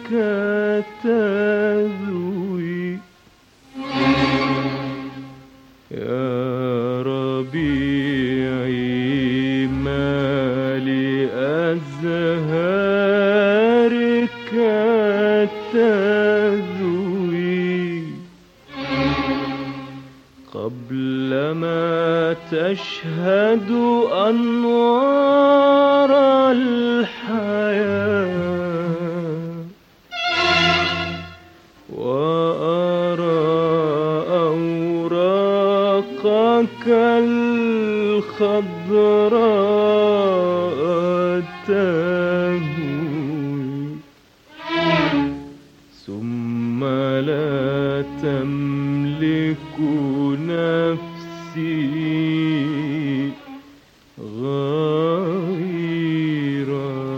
تذوي يا ربيعي ما لأزهارك تذوي قبل ما تشهد أنوار الحياة وأرى أوراقك الخضراء تهوي ثم لا تملك نفسي غير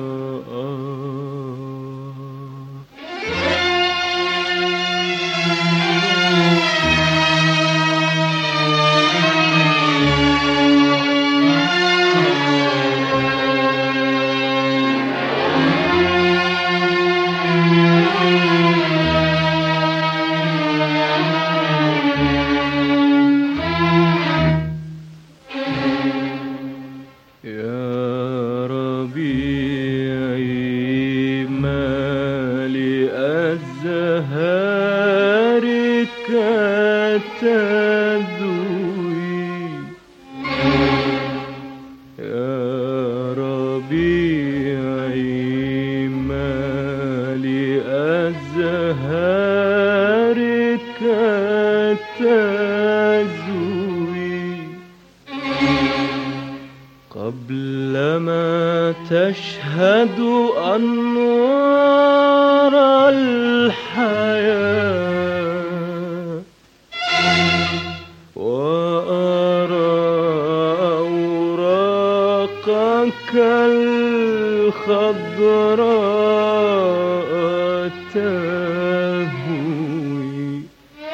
يا ربيعي ما لأزهارك تذوي يا ربيعي ما لأزهارك تذوي قبل ما تشهد أنوار الحياة وأرى أوراقك الخضراء تهوي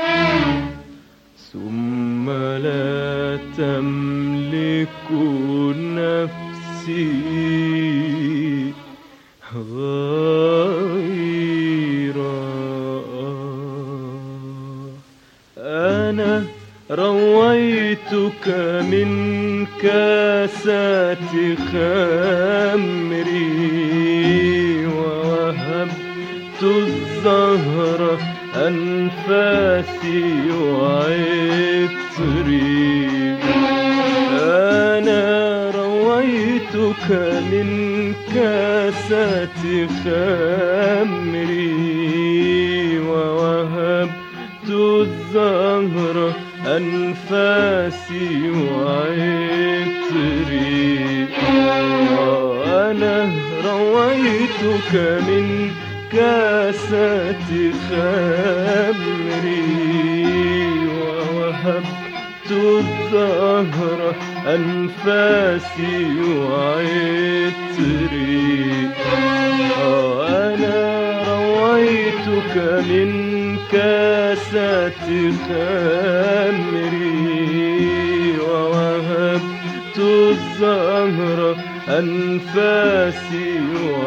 ثم لا تملك نفسي غير أنا رويتك من كاسات خمري ووهبت الزهر أنفاسي وعطري أنا رويتك من كاسات خمري ووهبت الزهر أنفاسي وعطري أنا رويتك من كاسات خمري ووهبت الزهر أنفاسي وعطري أنا رويتك من كاسات خمري ووهبت الزهر أنفاسي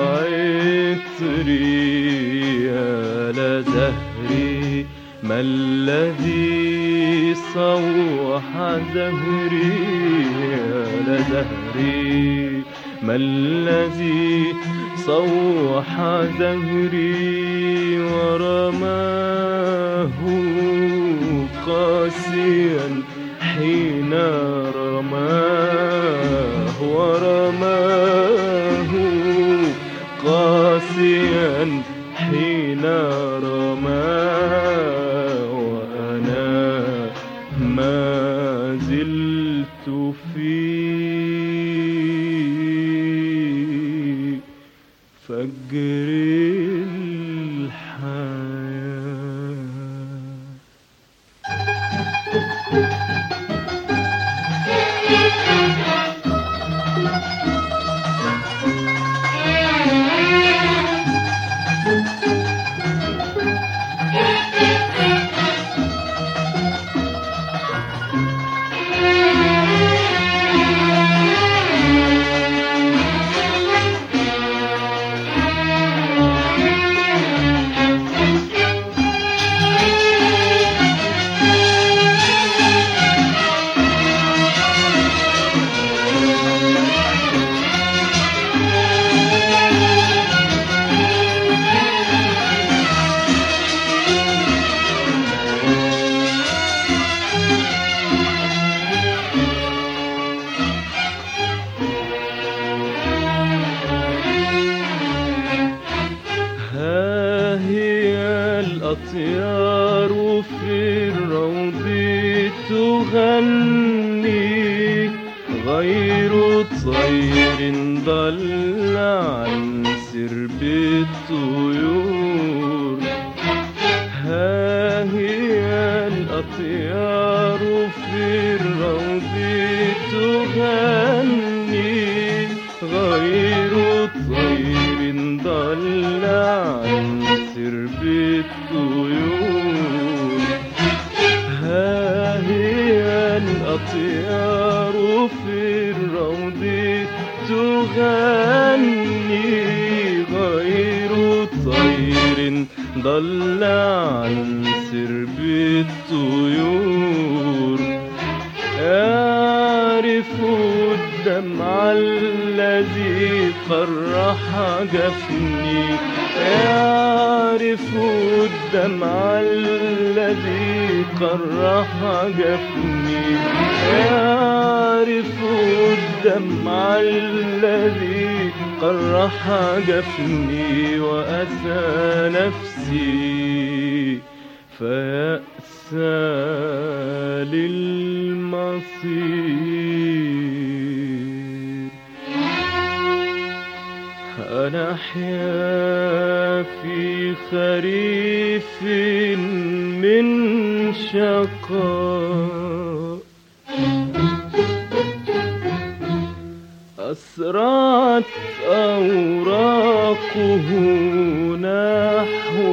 وعطري يا لزهري ما الذي صوح زهري يا لزهري ما الذي صوح زهري ورماه قاسيا حين رماه ورماه قاسيا حين رماه وأنا ما زلت في فجر الحياة الأطيار في الروض تغني، غير طير ضل عن سرب الطيور. ها هي الأطيار في الروض تغني، غير طير ضل عن سرب الطيور. ها هي الأطيار في الروض تغني، غير طير ضل عن سرب الطيور. يعرف الدمع الذي قرح جفني، يعرف الدمع الذي قرح جفني، يعرف الدمع الذي قرح جفني، وأسى نفسي فيأسى للمصير. أنا أحيا في خريف من شقاء، أسرعت أوراقه نحو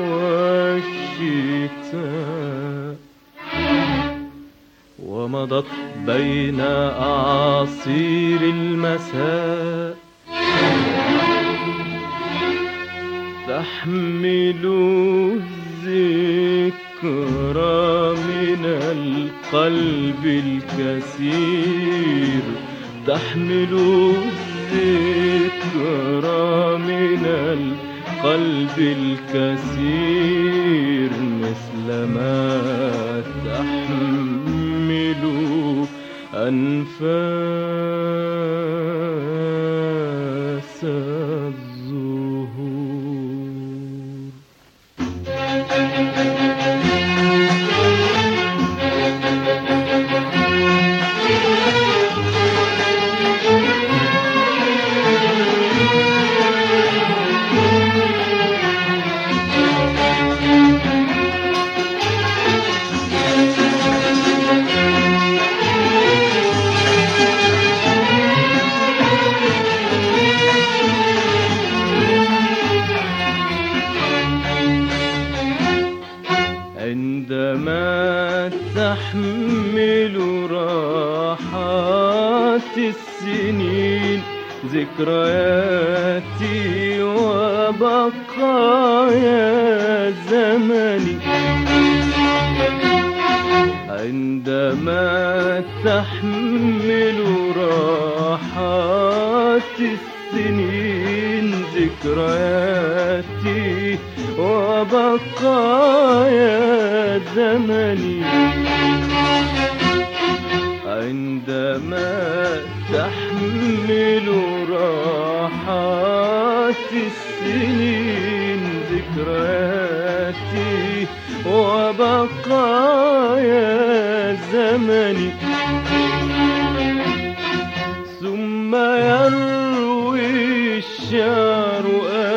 الشتاء، ومضت بين أعاصير المساء، تحمل الذكرى من القلب الكثير، تحمل الذكرى من القلب الكثير، مثلما تحمل أنفاس الزهور. عندما تحمل راحات السنين، ذكرياتي وبقايا زمني، عندما تحمل راحات السنين، ذكرياتي وبقايا زمني، عندما تحمل راحات السنين، ذكرياتي وبقايا زمني، ثم يروي الشعر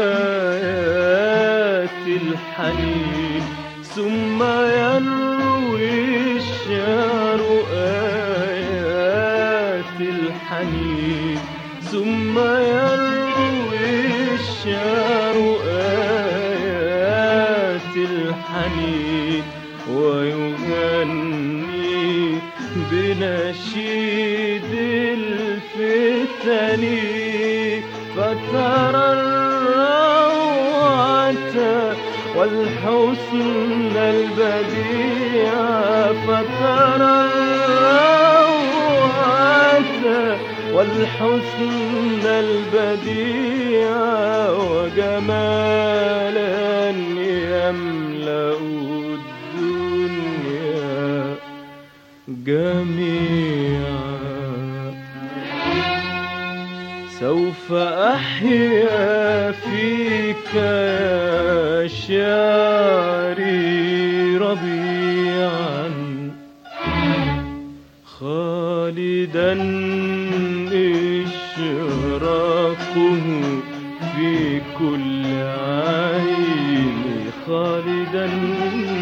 آيات الحنين، ثم يروي الشعر آيات الحنين، ثم يروي الشعر آيات الحنين، ويغني بنشيد الفتن، فترى الروعة والحسن البديع، فترى الروعة والحسن البديع، وجمالا يملأ الدنيا جميعا. سوف أحيا في فيك يا شعري ربيعا خالدا إشراقه في كل عين خالدا